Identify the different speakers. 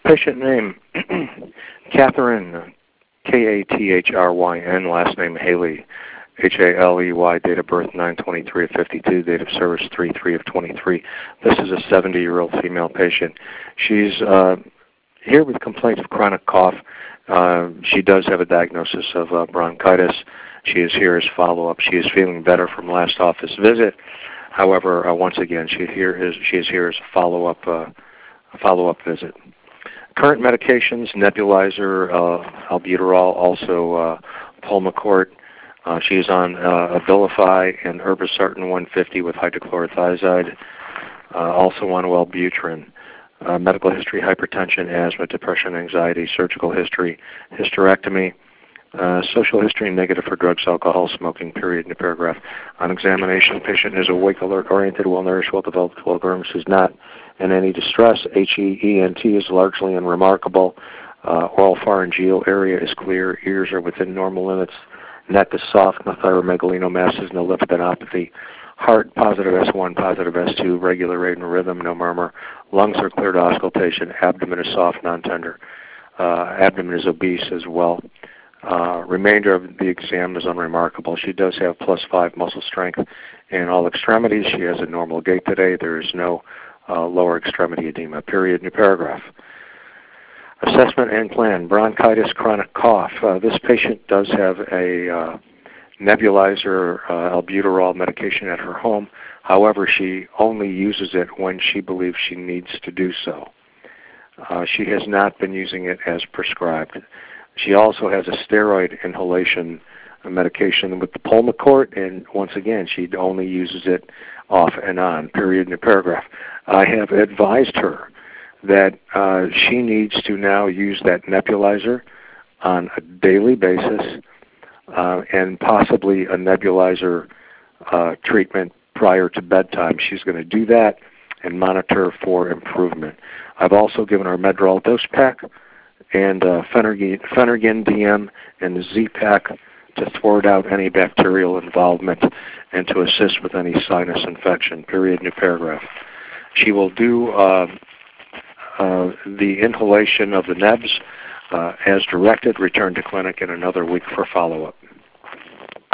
Speaker 1: Patient name, Catherine, Kathryn, last name Haley, Haley, date of birth 9/23 of 52, date of service 3/3 of 23. This is a 70-year-old female patient. She's here with complaints of chronic cough. She does have a diagnosis of bronchitis. She is here as follow-up. She is feeling better from last office visit. However, once again, she is here as a follow-up visit. Current medications: nebulizer, albuterol, also Pulmicort. She is on Abilify and Irbesartan 150 with hydrochlorothiazide. Also on Wellbutrin. Medical history: hypertension, asthma, depression, anxiety, surgical history, hysterectomy. Social history: negative for drugs, alcohol, smoking, period, in the paragraph. On examination, patient is awake, alert, oriented, well-nourished, well-developed, well-groomed, is not in any distress. HEENT is largely unremarkable. Oral pharyngeal area is clear. Ears are within normal limits. Neck is soft. No thyromegalinomasses, no lymphadenopathy. Heart, positive S1, positive S2, regular rate and rhythm, no murmur. Lungs are clear to auscultation. Abdomen is soft, non-tender. Abdomen is obese as well. Remainder of the exam is unremarkable. She does have +5 muscle strength in all extremities. She has a normal gait today. There is no lower extremity edema. Period. New paragraph. Assessment and plan. Bronchitis, chronic cough. This patient does have a nebulizer, albuterol medication at her home. However, she only uses it when she believes she needs to do so. She has not been using it as prescribed. She also has a steroid inhalation medication with the Pulmicort, and once again, she only uses it off and on. Period. In the paragraph. I have advised her that she needs to now use that nebulizer on a daily basis and possibly a nebulizer treatment prior to bedtime. She's going to do that and monitor for improvement. I've also given her Medrol dose pack and Phenergan DM and the Z-Pack to thwart out any bacterial involvement and to assist with any sinus infection. Period. New paragraph. She will do the inhalation of the nebs as directed. Return to clinic in another week for follow-up.